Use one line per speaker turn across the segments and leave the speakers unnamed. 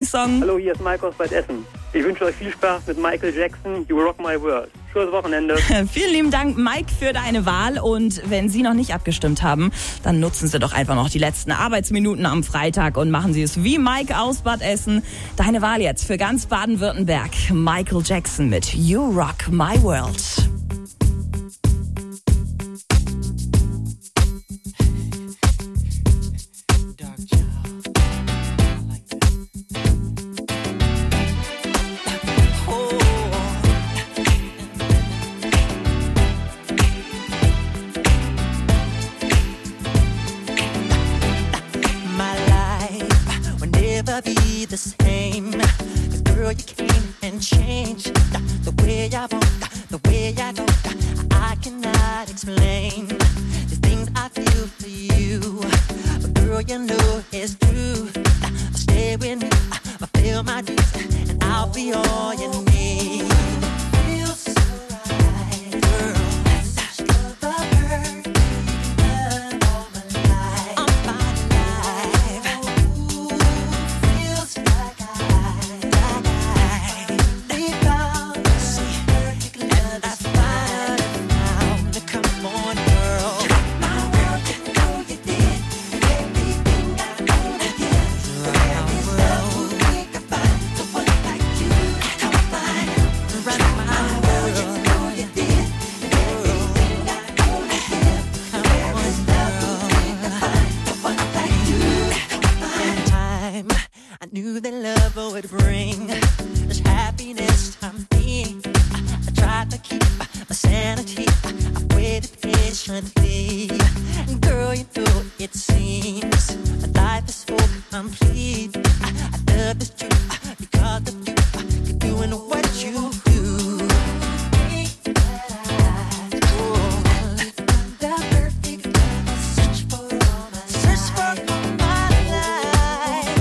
Lieblingssong?
Hallo, hier ist Mike aus Bad Essen. Ich wünsche euch viel Spaß mit Michael Jackson, You Rock My World. Schönes Wochenende.
Vielen lieben Dank, Mike, für deine Wahl. Und wenn Sie noch nicht abgestimmt haben, dann nutzen Sie doch einfach noch die letzten Arbeitsminuten am Freitag und machen Sie es wie Mike aus Bad Essen. Deine Wahl jetzt für ganz Baden-Württemberg. Michael Jackson mit You Rock My World.
Be the same, 'cause girl, you came and changed the way I walk, the way I talk. I cannot explain the things I feel for you, but girl, you know it's true. Stay with me, fulfill my dreams, and I'll be all you need. Feels so right, girl. That's the perfect love all my life. All my life. Feels like I found perfect love. That's fine now. Come on, girl. Rock my world, you know you did everything I wanna get. There is love we could find, someone like you. Come find, rock my world, you know you did everything I wanna get. There is love we could find, someone like you. Come find. Time I knew that love would bring this happiness to me. I tried to keep my sanity. I waited patiently. Girl, you know it seems life is so complete. I love this truth because of you. You're doing what you do. The perfect love, search for all my life. Search for all my life.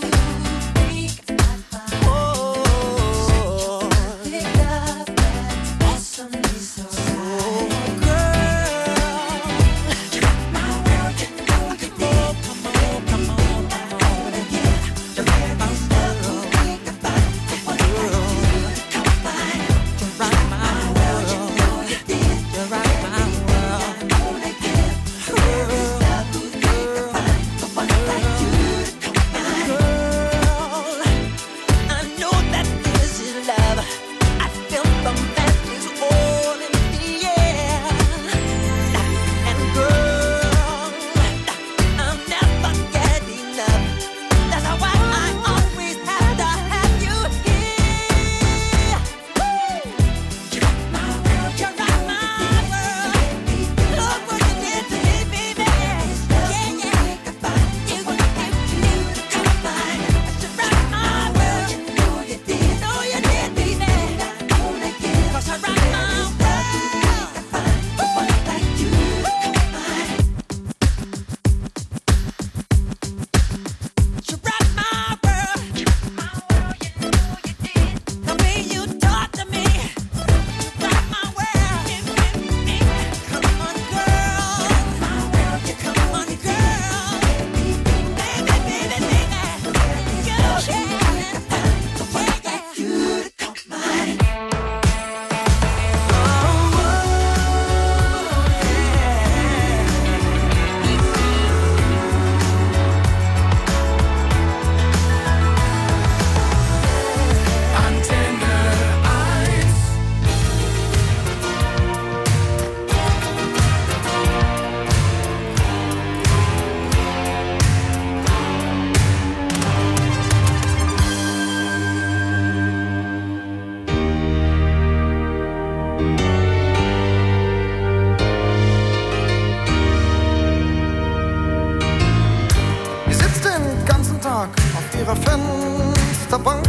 ihrer Fensterbank,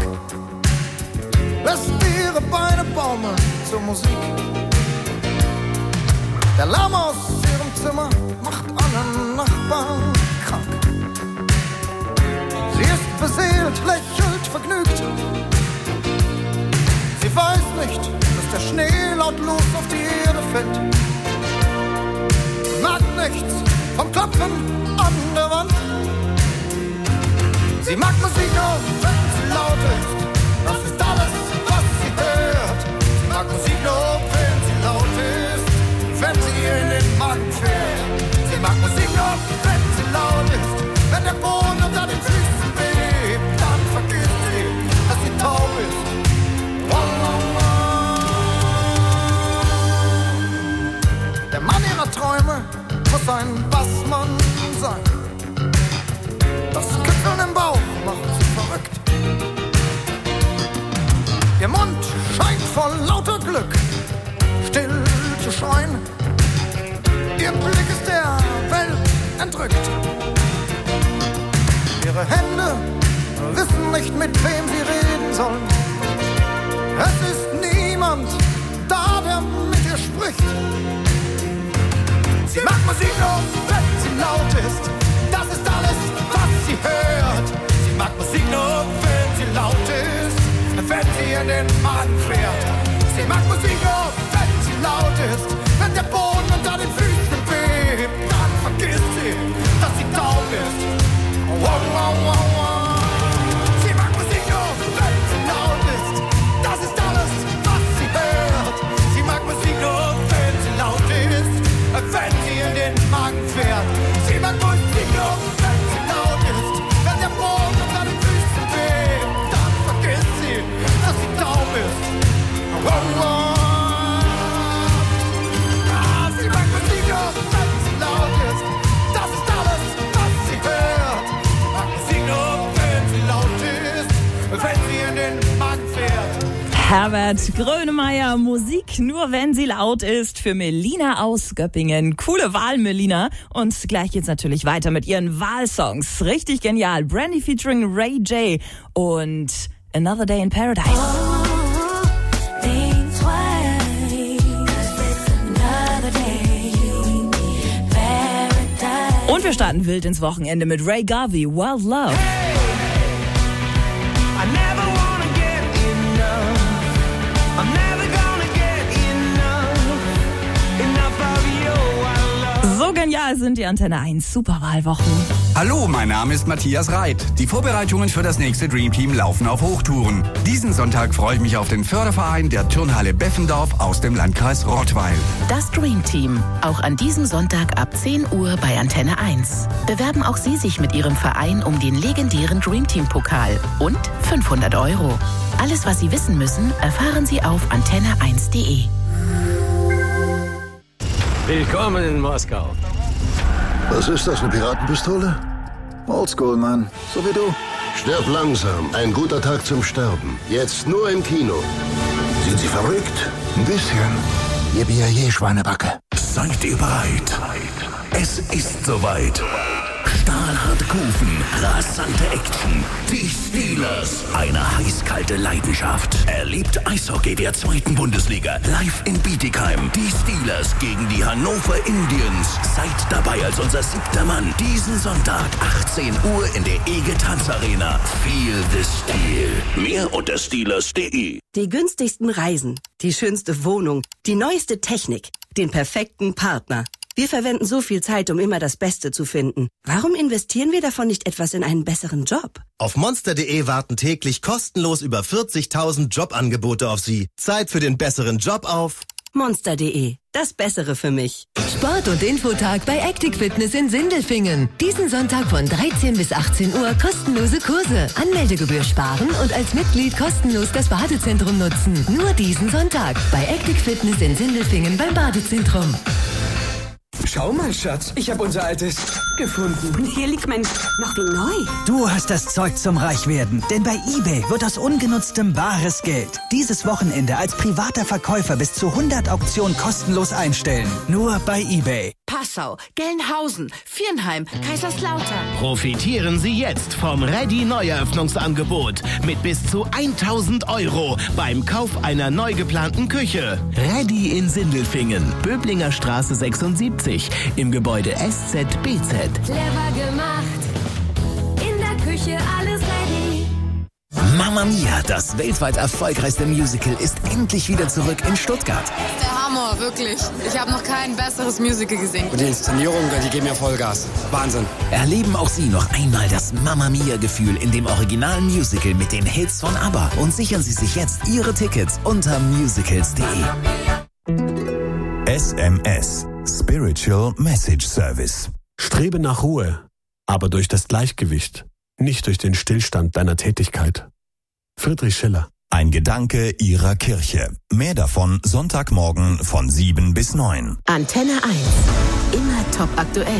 lässt ihre Beine baumeln zur Musik. Der Lärm aus ihrem Zimmer macht alle Nachbarn krank. Sie ist beseelt, lächelt, vergnügt. Sie weiß nicht, dass der Schnee lautlos auf die Erde fällt. Sie mag nichts vom Klopfen an der Wand. Sie mag Musik auch, wenn sie nicht, mit wem sie reden sollen. Es ist niemand da, der mit ihr spricht. Sie macht Musik nur, wenn sie laut ist. Das ist alles, was sie hört. Sie mag Musik nur, wenn sie laut ist, wenn sie in den Magen fährt. Sie mag Musik nur, wenn sie laut ist, wenn der Boden unter den Füßen bebt. Dann vergisst sie, dass sie taub ist. Wow, wow, wow, wow. Sie mag Musik nur, wenn sie laut ist. Das ist alles, was sie hört. Sie mag Musik nur, wenn sie laut ist, wenn sie in den Magen fährt. Sie mag Musik nur, wenn sie laut ist, wenn der Boden unter den Füßen bebt. Dann vergisst sie, dass sie taub ist. Wow, wow. Sie mag Musik nur, wenn sie laut ist. Das ist alles, was sie hört. Sie mag Musik nur, wenn sie laut ist, wenn sie in den Magen fährt.
Herbert Grönemeyer, Musik nur wenn sie laut ist, für Melina aus Göppingen. Coole Wahl, Melina. Und gleich geht's natürlich weiter mit ihren Wahlsongs. Richtig genial. Brandy featuring Ray J und Another Day in Paradise. Und wir starten wild ins Wochenende mit Ray Garvey, Wild Love.
I never wanna get enough. I'm never gonna get enough of your love.
So genial sind die Antenne 1 Superwahlwochen.
Hallo, mein Name ist Matthias Reit. Die Vorbereitungen für das nächste Dream Team laufen auf Hochtouren. Diesen Sonntag freue ich mich auf den Förderverein der Turnhalle Beffendorf aus dem Landkreis Rottweil.
Das Dream Team, auch an diesem Sonntag ab 10 Uhr bei Antenne 1. Bewerben auch Sie sich mit Ihrem Verein um den legendären Dream Team Pokal und 500 €. Alles, was Sie wissen müssen, erfahren Sie auf antenne1.de.
Willkommen in Moskau.
Was ist das, eine Piratenpistole? Oldschool, Mann. So wie du.
Stirb langsam. Ein guter Tag zum Sterben. Jetzt nur im Kino.
Sind Sie verrückt? Ein bisschen. Yippie, Schweinebacke.
Seid ihr bereit? Es ist soweit. Stahlharte Kufen, rasante Action. Die Steelers, eine heißkalte Leidenschaft. Erlebt Eishockey der 2. Bundesliga live in Bietigheim. Die Steelers gegen die Hannover Indians. Seid dabei als unser 7. Mann. Diesen Sonntag, 18 Uhr in der EGE Tanzarena. Feel the Steel. Mehr unter steelers.de.
Die günstigsten Reisen, die schönste Wohnung, die neueste Technik, den perfekten Partner. Wir verwenden so viel Zeit, um immer das Beste zu finden. Warum investieren wir davon nicht etwas in einen besseren Job?
Auf monster.de warten täglich kostenlos über 40.000 Jobangebote auf Sie. Zeit für den besseren Job auf
monster.de. Das Bessere für mich.
Sport- und Infotag bei Actic Fitness in Sindelfingen. Diesen Sonntag von 13 bis 18 Uhr kostenlose Kurse. Anmeldegebühr sparen und als Mitglied kostenlos das Badezentrum nutzen. Nur diesen Sonntag bei Actic Fitness in Sindelfingen beim Badezentrum.
Schau mal, Schatz, ich habe unser altes gefunden.
Hier liegt mein noch wie neu.
Du hast das Zeug zum Reichwerden, denn bei eBay wird aus ungenutztem bares Geld. Dieses Wochenende als privater Verkäufer bis zu 100 Auktionen kostenlos einstellen. Nur bei eBay.
Passau, Gelnhausen, Viernheim, Kaiserslautern.
Profitieren Sie jetzt vom Ready-Neueröffnungsangebot mit bis zu 1.000 € beim Kauf einer neu geplanten Küche. Ready in Sindelfingen, Böblinger Straße 76, im Gebäude SZ-BZ.
Clever gemacht, in der Küche alles ready.
Mamma Mia, das weltweit erfolgreichste Musical, ist endlich wieder zurück in Stuttgart.
Der Hammer, wirklich. Ich habe noch kein besseres Musical gesehen.
Und die Inszenierung, die geben ja Vollgas. Wahnsinn.
Erleben auch Sie noch einmal das Mamma Mia-Gefühl in dem originalen Musical mit den Hits von ABBA und sichern Sie sich jetzt Ihre Tickets unter musicals.de.
SMS, Spiritual Message Service.
Strebe nach Ruhe, aber durch das Gleichgewicht, nicht durch den Stillstand deiner Tätigkeit. Friedrich Schiller.
Ein Gedanke Ihrer Kirche. Mehr davon Sonntagmorgen von 7 bis 9.
Antenne 1. Immer top aktuell.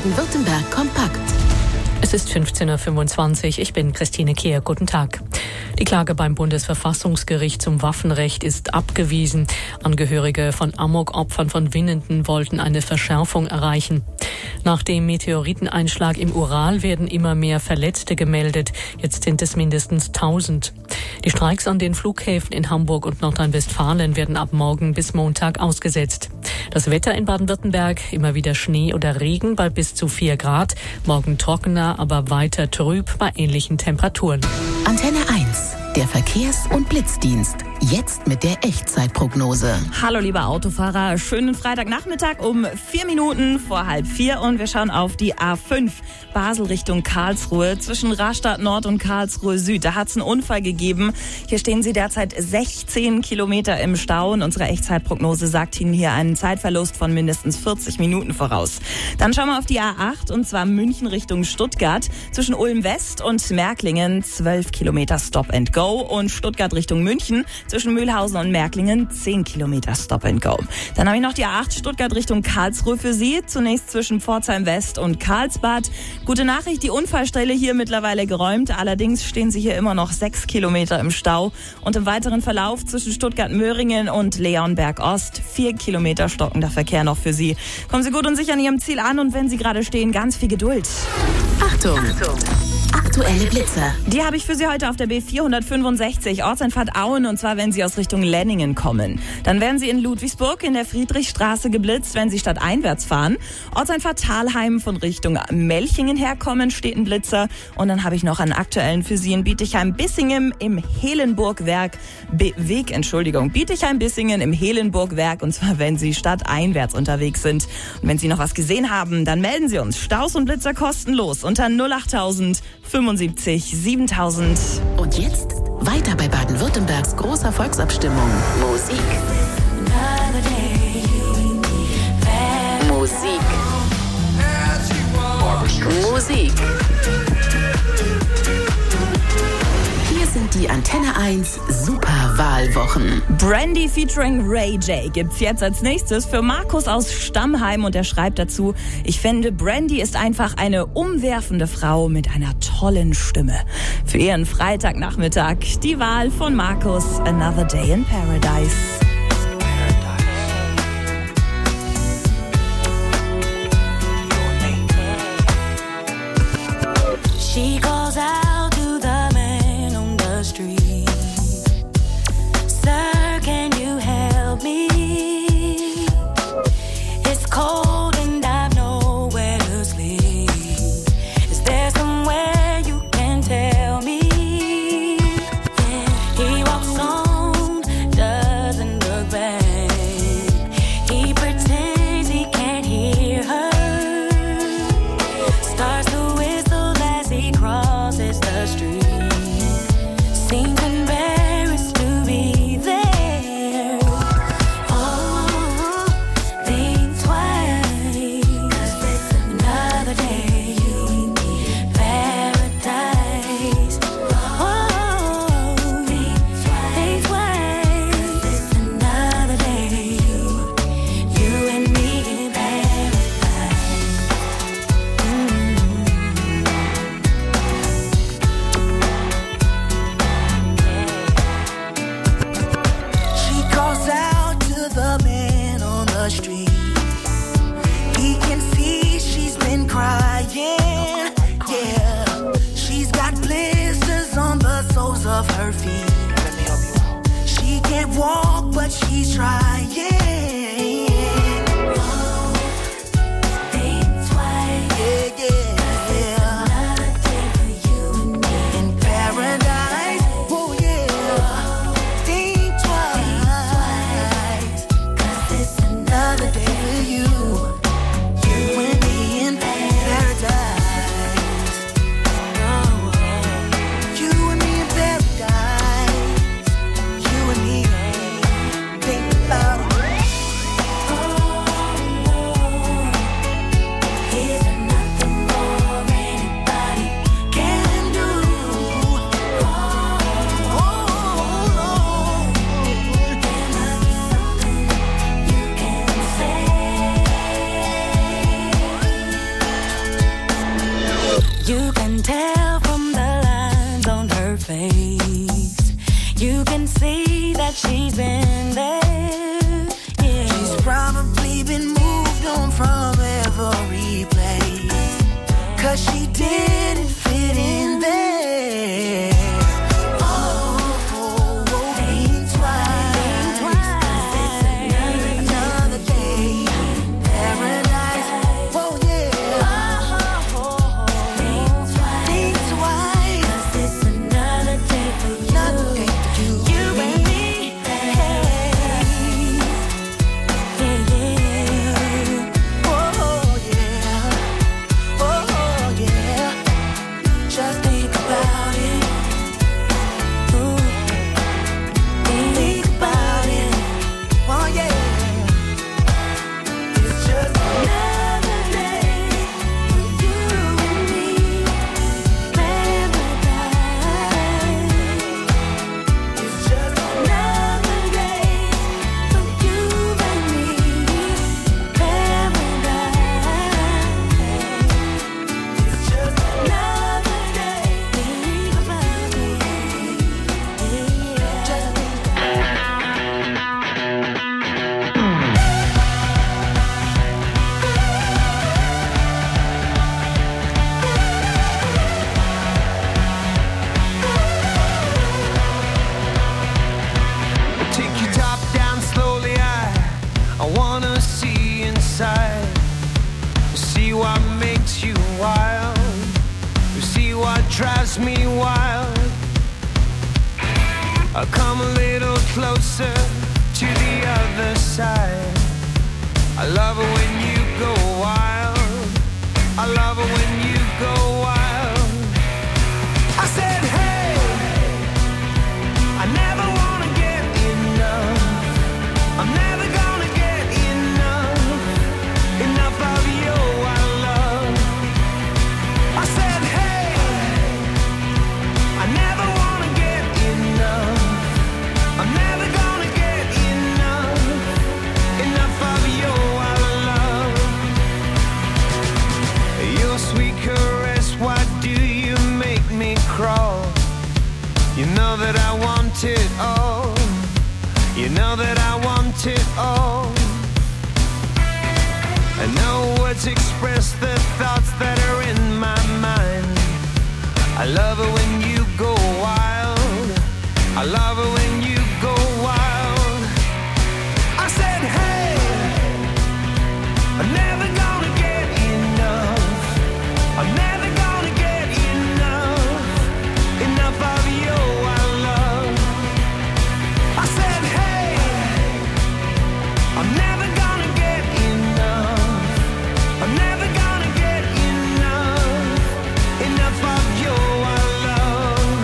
Baden-Württemberg kompakt.
Es ist 15:25 Uhr. Ich bin Christine Kehr. Guten Tag.
Die Klage beim Bundesverfassungsgericht zum Waffenrecht ist abgewiesen. Angehörige von Amok-Opfern von Winnenden wollten eine Verschärfung erreichen. Nach dem Meteoriteneinschlag im Ural werden immer mehr Verletzte gemeldet. Jetzt sind es mindestens 1000. Die Streiks an den Flughäfen in Hamburg und Nordrhein-Westfalen werden ab morgen bis Montag ausgesetzt. Das Wetter in Baden-Württemberg, immer wieder Schnee oder Regen bei bis zu 4 Grad. Morgen trockener, aber weiter trüb bei ähnlichen Temperaturen.
Antenne 1, der Verkehrs- und Blitzdienst. Jetzt mit der Echtzeitprognose.
Hallo lieber Autofahrer, schönen Freitagnachmittag um 4 Minuten vor 3:30 und wir schauen auf die A5 Basel Richtung Karlsruhe zwischen Rastatt Nord und Karlsruhe Süd. Da hat es einen Unfall gegeben. Hier stehen Sie derzeit 16 Kilometer im Stau und unsere Echtzeitprognose sagt Ihnen hier einen Zeitverlust von mindestens 40 Minuten voraus. Dann schauen wir auf die A8 und zwar München Richtung Stuttgart zwischen Ulm West und Märklingen 12 Kilometer Stop and Go und Stuttgart Richtung München zwischen Mühlhausen und Märklingen 10 Kilometer Stop and Go. Dann habe ich noch die A8 Stuttgart Richtung Karlsruhe für Sie. Zunächst zwischen Pforzheim West und Karlsbad. Gute Nachricht, die Unfallstelle hier mittlerweile geräumt. Allerdings stehen Sie hier immer noch 6 Kilometer im Stau. Und im weiteren Verlauf zwischen Stuttgart-Möhringen und Leonberg Ost 4 Kilometer stockender Verkehr noch für Sie. Kommen Sie gut und sicher an Ihrem Ziel an und wenn Sie gerade stehen, ganz viel Geduld.
Achtung! Aktuelle Blitzer.
Die habe ich für Sie heute auf der B465, Ortseinfahrt Auen, und zwar wenn Sie aus Richtung Lenningen kommen. Dann werden Sie in Ludwigsburg in der Friedrichstraße geblitzt, wenn Sie stadteinwärts fahren. Ortseinfahrt Thalheim von Richtung Melchingen herkommen, steht ein Blitzer. Und dann habe ich noch einen aktuellen für Sie in Bietigheim-Bissingen im Helenburgwerk Bietigheim-Bissingen im Helenburgwerk, und zwar wenn Sie stadteinwärts unterwegs sind. Und wenn Sie noch was gesehen haben, dann melden Sie uns. Staus und Blitzer kostenlos unter 08000 75 7000.
Und jetzt weiter bei Baden-Württembergs großer Volksabstimmung. Musik. Musik. Hier sind die Antenne 1 Superwahlwochen.
Brandy featuring Ray J gibt's jetzt als nächstes für Markus aus Stammheim und er schreibt dazu: Ich finde, Brandy ist einfach eine umwerfende Frau mit einer tollen Stimme. Für ihren Freitagnachmittag die Wahl von Markus, Another Day in Paradise.
She goes out to the man on the street. Sir, can you help me? It's cold and I've nowhere to sleep. Is there somewhere you can tell me? Yeah. He walks on, doesn't look back. He pretends he can't hear her. Starts to whistle as he crosses the street. Seems embarrassed to be there. Oh, think twice, 'cause it's another day in paradise. Oh, think twice, 'cause it's another day, you and me in paradise. She calls out to the man on the street. He can see she's been crying. Yeah, she's got blisters on the soles of her feet. She can't walk, but she's trying. Oh, think twice. Yeah, yeah. Another day for you and me in paradise. Oh, yeah. Think twice, 'cause it's another day for you. You and me in paradise. Oh, you and me in paradise. You and me, think about it. place. You can see that she's been there. Yeah. She's probably been moved on from every place, 'cause she didn't fit in there.
Drives me wild. I'll come a little closer to the other side. I love it when you go wild. I love it when you go wild. I said, hey, I never wanna get enough. I'm never gonna get enough of your love. I said, hey, I never wanna get enough. I'm never gonna get enough of your love. Your sweet caress, why do you make me crawl? You know that I want it all. You know that I want it all. And no words express the thoughts that are in my mind. I love it when you go wild. I love it when you go wild. I said, hey, I'm never gonna get enough. I'm never gonna get enough of your love. I said, hey, I'm never gonna get enough. I'm never gonna get enough of your love.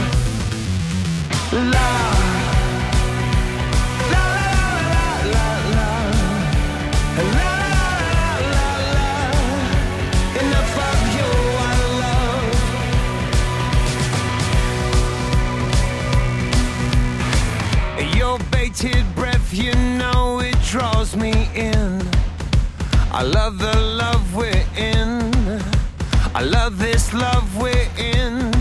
Love. Your bated breath, you know it draws me in. I love the love we're in. I love this love we're in.